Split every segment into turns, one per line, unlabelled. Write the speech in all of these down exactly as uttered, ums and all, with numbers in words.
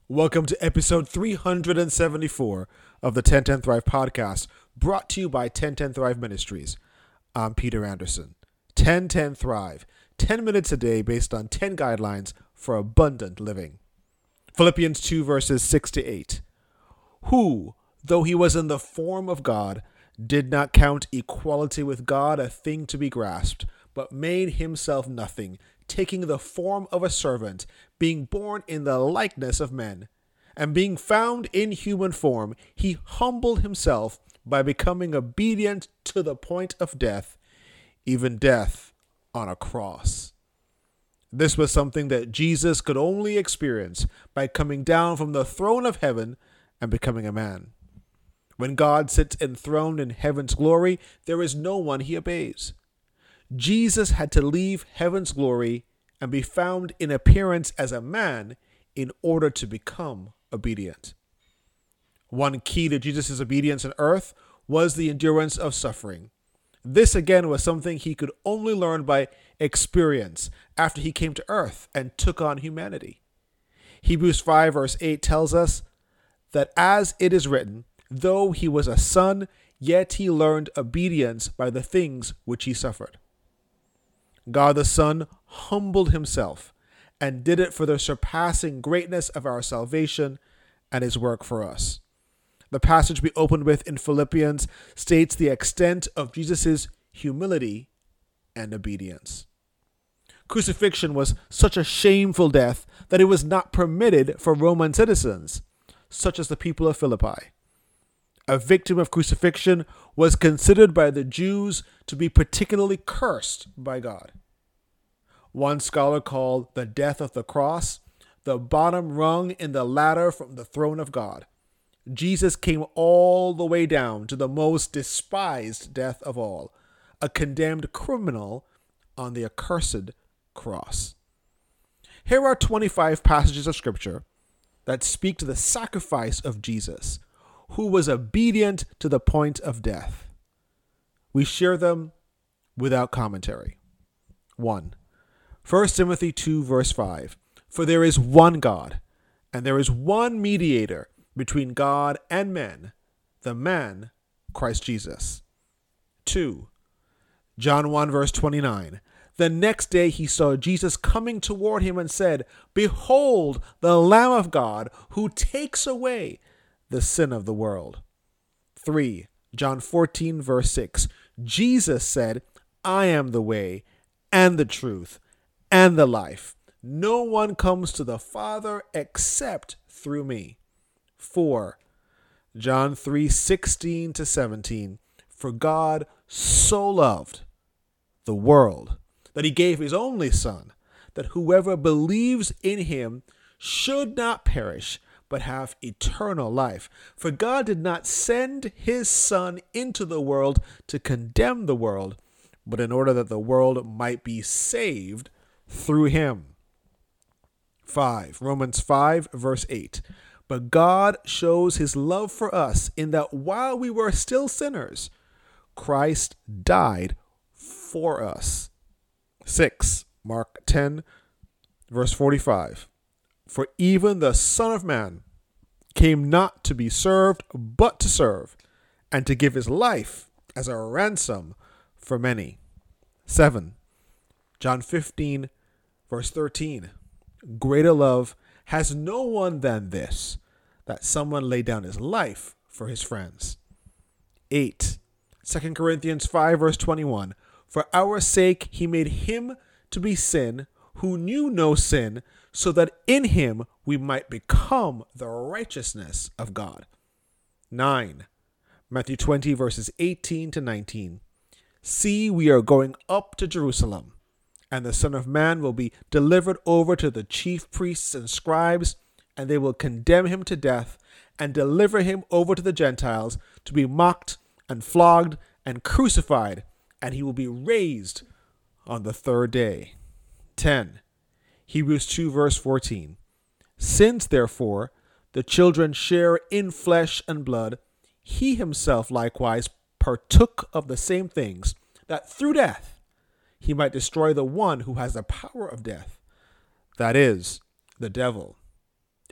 Welcome to episode three hundred seventy-four of the ten ten Thrive podcast, brought to you by ten ten Thrive Ministries. I'm Peter Anderson. ten ten Thrive, ten minutes a day based on ten guidelines for abundant living. Philippians two verses six to eight. Who, though he was in the form of God, did not count equality with God a thing to be grasped, but made himself nothing, taking the form of a servant, being born in the likeness of men. And being found in human form, he humbled himself by becoming obedient to the point of death, even death on a cross. This was something that Jesus could only experience by coming down from the throne of heaven and becoming a man. When God sits enthroned in heaven's glory, there is no one he obeys. Jesus had to leave heaven's glory and be found in appearance as a man in order to become obedient. One key to Jesus' obedience on earth was the endurance of suffering. This again was something he could only learn by experience after he came to earth and took on humanity. Hebrews five verse eight tells us that as it is written, though he was a son, yet he learned obedience by the things which he suffered. God the Son humbled himself and did it for the surpassing greatness of our salvation and his work for us. The passage we opened with in Philippians states the extent of Jesus' humility and obedience. Crucifixion was such a shameful death that it was not permitted for Roman citizens, such as the people of Philippi. A victim of crucifixion was considered by the Jews to be particularly cursed by God. One scholar called the death of the cross the bottom rung in the ladder from the throne of God. Jesus came all the way down to the most despised death of all, a condemned criminal on the accursed cross. Here are twenty-five passages of scripture that speak to the sacrifice of Jesus, who was obedient to the point of death. We share them without commentary. One. First Timothy two verse five. For there is one God, and there is one mediator between God and men, the man, Christ Jesus. Two. John one verse twenty-nine. The next day he saw Jesus coming toward him and said, Behold, the Lamb of God, who takes away the sin of the world. Three. John fourteen verse six. Jesus said, I am the way and the truth and the life. No one comes to the Father except through me. Four. John three sixteen to seventeen. For God so loved the world that he gave his only Son, that whoever believes in him should not perish, but have eternal life. For God did not send his Son into the world to condemn the world, but in order that the world might be saved through him. Five. Romans five verse eight. But God shows his love for us in that while we were still sinners, Christ died for us. Six. Mark ten verse forty-five. For even the Son of Man came not to be served, but to serve, and to give his life as a ransom for many. Seven. John fifteen verse thirteen. Greater love has no one than this, that someone lay down his life for his friends. Eight. Second Corinthians five verse twenty-one. For our sake he made him to be sin who knew no sin, so that in him we might become the righteousness of God. Nine. Matthew twenty verses eighteen to nineteen. See, we are going up to Jerusalem, and the Son of Man will be delivered over to the chief priests and scribes, and they will condemn him to death and deliver him over to the Gentiles to be mocked and flogged and crucified, and he will be raised on the third day. Ten. Hebrews two verse fourteen. Since, therefore, the children share in flesh and blood, he himself likewise partook of the same things, that through death he might destroy the one who has the power of death, that is, the devil,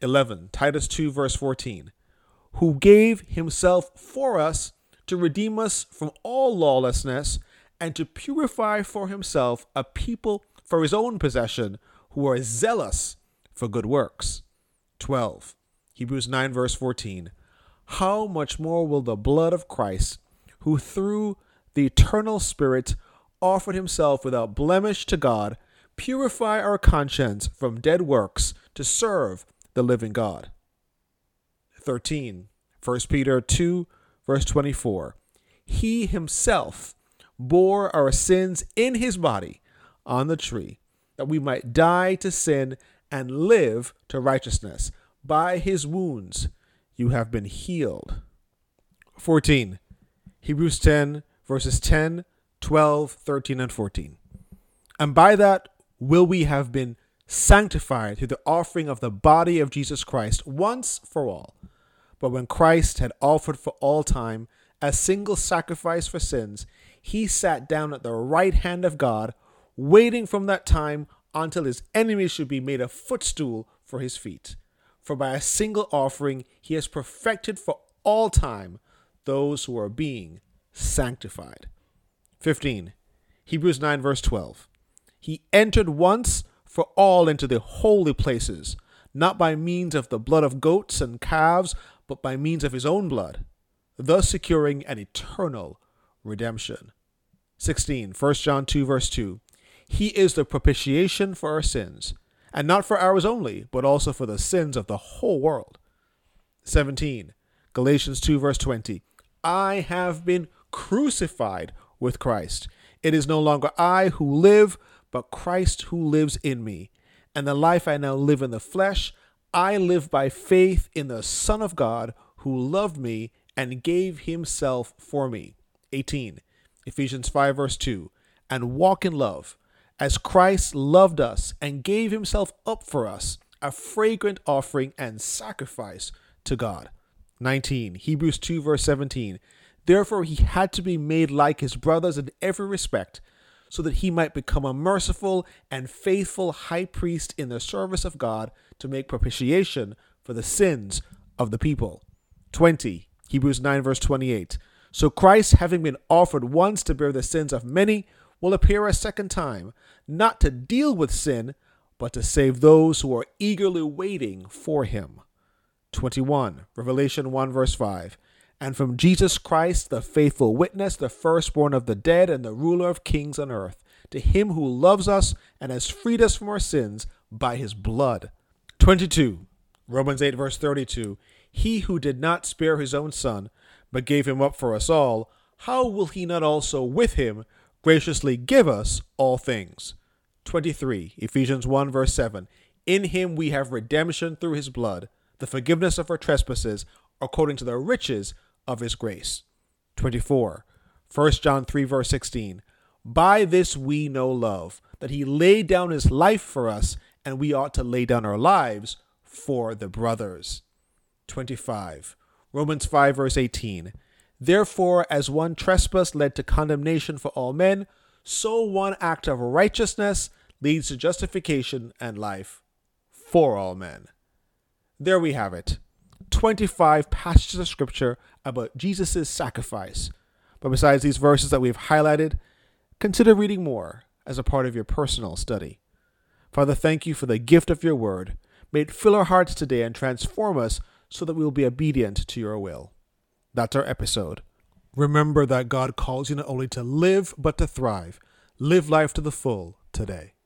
eleven, Titus two, verse fourteen. Who gave himself for us to redeem us from all lawlessness and to purify for himself a people for his own possession who are zealous for good works. twelve, Hebrews nine, verse fourteen. How much more will the blood of Christ, who through the eternal Spirit offered himself without blemish to God, purify our conscience from dead works to serve the living God. thirteen, First Peter two, verse twenty-four. He himself bore our sins in his body on the tree, that we might die to sin and live to righteousness. By his wounds you have been healed. fourteen, Hebrews ten, verses ten, twelve, thirteen, and fourteen. And by that will we have been sanctified through the offering of the body of Jesus Christ once for all. But when Christ had offered for all time a single sacrifice for sins, he sat down at the right hand of God, waiting from that time until his enemies should be made a footstool for his feet. For by a single offering he has perfected for all time those who are being sanctified. fifteen, Hebrews nine, verse twelve. He entered once for all into the holy places, not by means of the blood of goats and calves, but by means of his own blood, thus securing an eternal redemption. sixteen, First John two, verse two. He is the propitiation for our sins, and not for ours only, but also for the sins of the whole world. seventeen, Galatians two, verse twenty. I have been crucified with Christ. It is no longer I who live, but Christ who lives in me. And the life I now live in the flesh, I live by faith in the Son of God who loved me and gave himself for me. eighteen, Ephesians five, verse two. And walk in love, as Christ loved us and gave himself up for us, a fragrant offering and sacrifice to God. nineteen, Hebrews two, verse seventeen. Therefore he had to be made like his brothers in every respect, so that he might become a merciful and faithful high priest in the service of God to make propitiation for the sins of the people. twenty, Hebrews nine, verse twenty-eight. So Christ, having been offered once to bear the sins of many, will appear a second time, not to deal with sin, but to save those who are eagerly waiting for him. twenty-one, Revelation one, verse five. And from Jesus Christ, the faithful witness, the firstborn of the dead and the ruler of kings on earth, to him who loves us and has freed us from our sins by his blood. twenty-two, Romans eight, verse thirty-two. He who did not spare his own son, but gave him up for us all, how will he not also with him graciously give us all things? twenty-three, Ephesians one, verse seven. In him we have redemption through his blood, the forgiveness of our trespasses, according to the riches of his grace. twenty-four, First John three, verse sixteen. By this we know love, that he laid down his life for us, and we ought to lay down our lives for the brothers. twenty-five, Romans five, verse eighteen. Therefore, as one trespass led to condemnation for all men, so one act of righteousness leads to justification and life for all men. There we have it. twenty-five passages of scripture about Jesus' sacrifice. But besides these verses that we've highlighted, consider reading more as a part of your personal study. Father, thank you for the gift of your word. May it fill our hearts today and transform us so that we will be obedient to your will. That's our episode. Remember that God calls you not only to live, but to thrive. Live life to the full today.